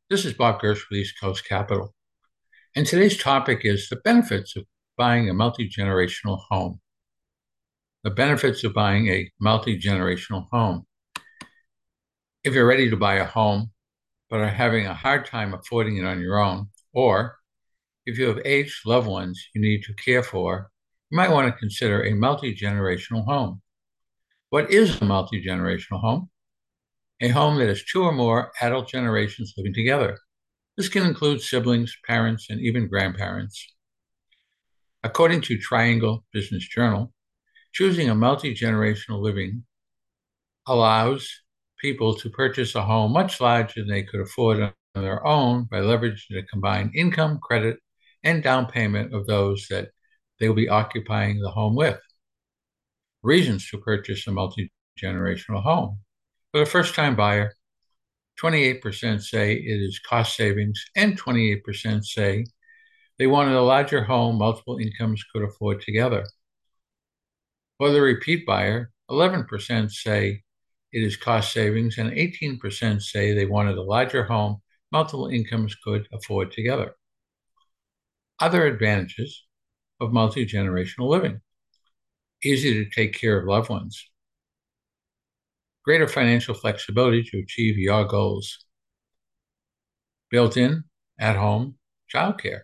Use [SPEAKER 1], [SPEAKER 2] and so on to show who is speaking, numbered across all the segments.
[SPEAKER 1] This is Bob Gersh with East Coast Capital. And today's topic is the benefits of buying a multi-generational home. The benefits of buying a multi-generational home. If you're ready to buy a home, but are having a hard time affording it on your own, or if you have aged loved ones you need to care for, you might want to consider a multi-generational home. What is a multi-generational home? A home that has two or more adult generations living together. This can include siblings, parents, and even grandparents. According to Triangle Business Journal, choosing a multi-generational living allows people to purchase a home much larger than they could afford on their own by leveraging the combined income, credit, and down payment of those that they will be occupying the home with. Reasons to purchase a multi-generational home. For the first-time buyer, 28% say it is cost savings, and 28% say they wanted a larger home multiple incomes could afford together. For the repeat buyer, 11% say it is cost savings, and 18% say they wanted a larger home multiple incomes could afford together. Other advantages of multi-generational living: easy to take care of loved ones, greater financial flexibility to achieve your goals, built-in at-home childcare,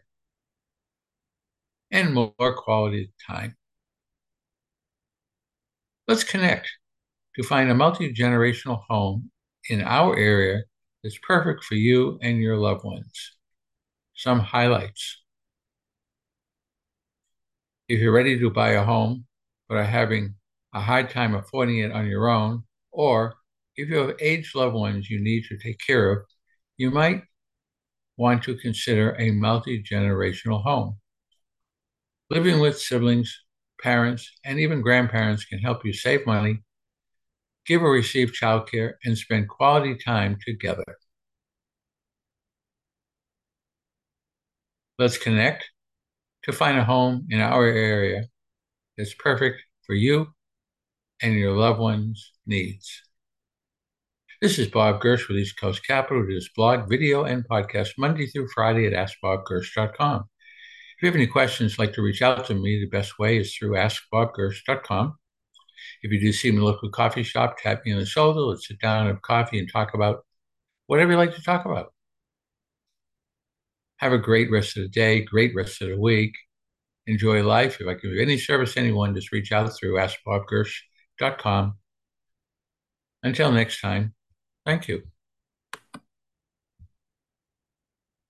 [SPEAKER 1] and more quality time. Let's connect to find a multi-generational home in our area that's perfect for you and your loved ones. Some highlights. If you're ready to buy a home but are having a hard time affording it on your own, or if you have aged loved ones you need to take care of, you might want to consider a multi-generational home. Living with siblings, parents, and even grandparents can help you save money, give or receive childcare, and spend quality time together. Let's connect to find a home in our area that's perfect for you and your loved ones' needs. This is Bob Gersh with East Coast Capital. We do this blog, video, and podcast Monday through Friday at AskBobGersh.com. If you have any questions, like to reach out to me, the best way is through AskBobGersh.com. If you do see me in a local coffee shop, tap me on the shoulder. Let's sit down and have coffee and talk about whatever you like to talk about. Have a great rest of the day, great rest of the week. Enjoy life. If I can do any service to anyone, just reach out through AskBobGersh.com. Until next time, thank you.